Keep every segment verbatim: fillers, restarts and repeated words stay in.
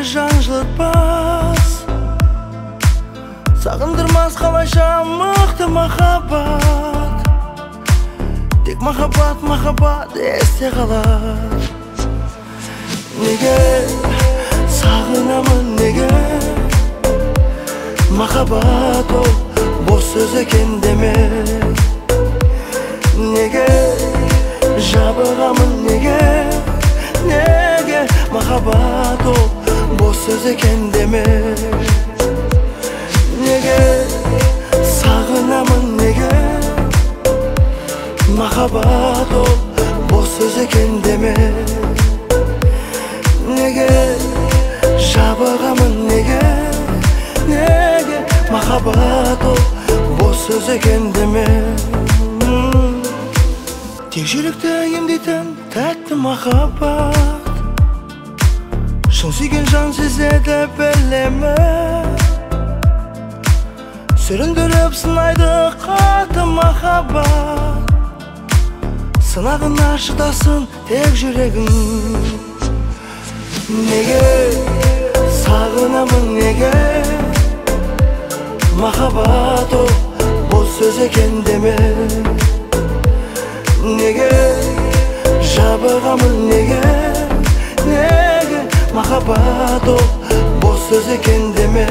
жан жылытпас, сағындырмас қалайша мықты махаббат. Тек махаббат, махаббат есте қалар. Неге сағынамын, неге махаббат ол бос сөз екен деме. Неге жабығамын, неге неге махаббат ол бос сөз екен деме. Неге сағынамын, неге махаббат ол бос сөз екен деме. Неге жабығамын, неге неге махаббат ол бос сөз екен деме. Тек жүректі емдейтін тәтті махаббат, шын сүйген жан сезеді білемі. Сүріндіріп сынайды қатты махаббат, сынағына шыдасын тек жүрегің. Неге сағынамын, неге махаббат ол бос сөз екен деме. Неге жабығамын, неге неге махаббат ол бос сөз екен деме.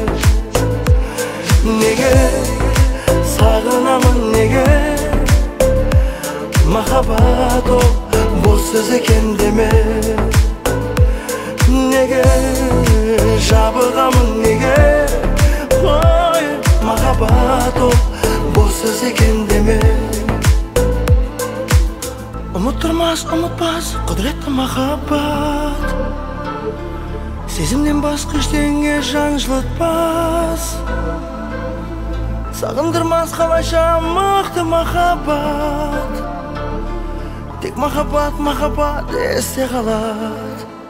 Неге сағынамын, неге махаббат ол бос сөз екен деме. Неге жабығамын, неге ой махаббат ол бос сөз екен деме. Ұмыттырмас, ұмытпас құдіретті махаббат, сезімнен басқа ештеңе жан жылытпас, сағындырмас қалайша мықты махаббат. Тек махаббат, махаббат есте қалады.